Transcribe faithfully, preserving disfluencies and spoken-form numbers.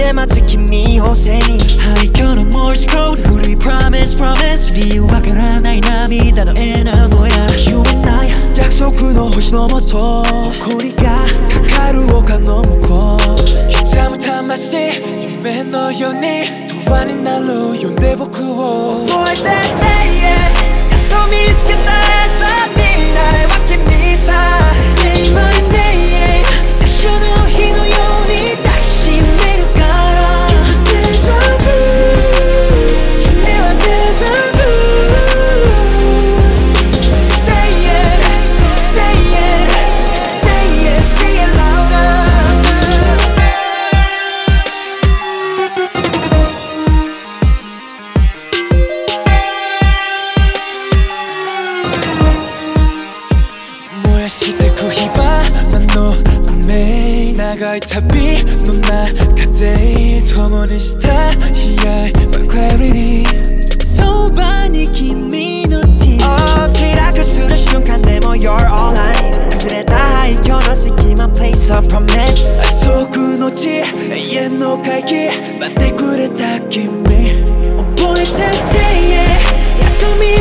で待つ君を背に廃墟のモースコード古い Promise Promise 理由わからない涙の絵なのや You and I 約束の星のもと誇りがかかる丘の向こう刻む魂夢のように永遠になる呼んで僕を覚えてて、yeah、やっと見つけたさ未来は君さ Say my name 最初の日のように抱きしめるからデジャブ夢はデジャブ Say it Say it Say it Say it louder燃やしてく火花の雨長い旅の中で共にした悲哀 But clarity そばに君の tears Oh 墜落する瞬間でも You're all I need 崩れた廃墟の隙間 Place of promise 約束の地永遠の回帰待ってくれた君覚えてて、yeah、やっと見